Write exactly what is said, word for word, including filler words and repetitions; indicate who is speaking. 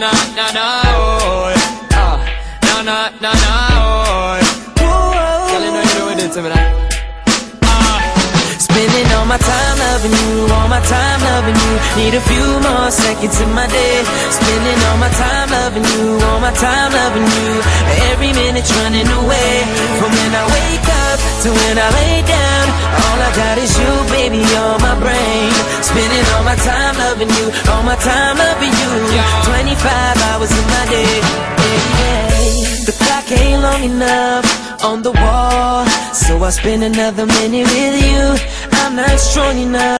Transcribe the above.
Speaker 1: na na na oh, uh, na na na na oh. Girl, you know you do it to me now.
Speaker 2: Spending all my time loving you, all my time loving you. Need a few more seconds in my day. Spending all my time loving you, all my time loving you. Every minute's running away. From when I wake up to when I lay down, all I got is you, baby, on my brain. Spending all my time loving you, all my time loving you. Twenty-five hours in my day. Yeah, yeah. The clock ain't long enough on the wall, so I spend another minute with you. I'm not strong enough.